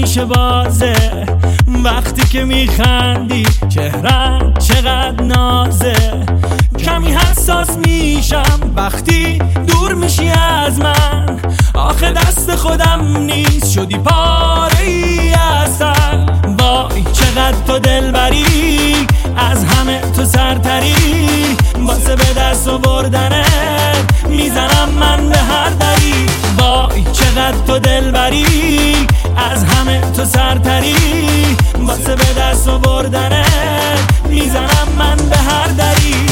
همیشه بازه، وقتی که میخندی چهرت چقدر نازه. کمی حساس میشم وقتی دور میشی از من، آخه دست خودم نیست شدی پاره ای اصل. وای چقدر تو دلبری، از همه تو سرتری، واسه به دست آوردنت میزنم من به هر دری. وای چقدر تو دلبری، از همه تو سرتری، واسه به دست آوردنت میزنم من به هر دری.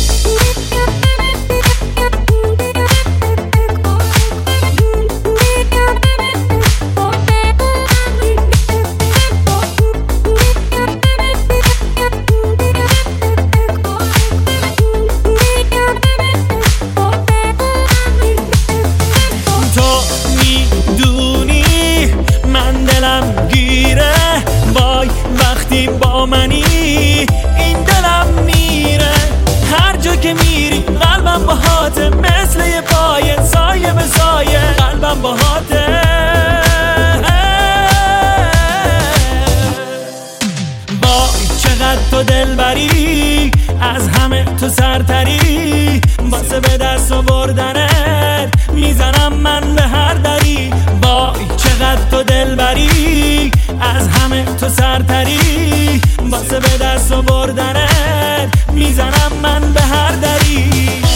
وقتی با منی این دلم میره، هر جا که میری قلبم باهاته، مثل یه پایه سایه به سایه قلبم باهاته. وای چقدر تو دلبری، از همه تو سرتری، واسه به دست آوردنت میزنم من به هر دری. وای چقدر تو دلبری، از همه تو سرتری، واسه به دست آوردنت میزنم من به هر دری.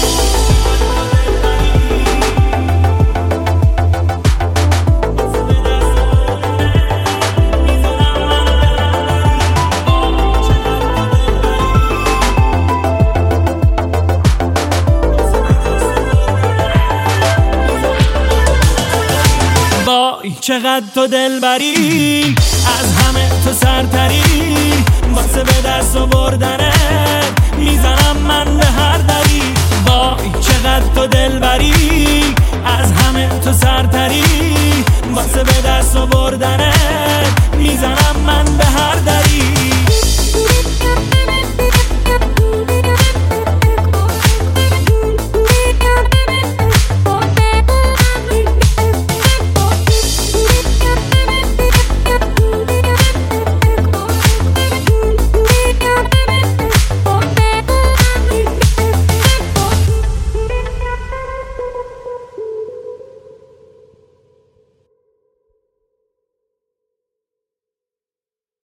وای چقدر تو دلبری، از همه تو سرتری، واسه به دست آوردنت میزنم من به هر دری. وای چقدر تو دلبری، از همه تو سرتری، واسه به دست آوردنت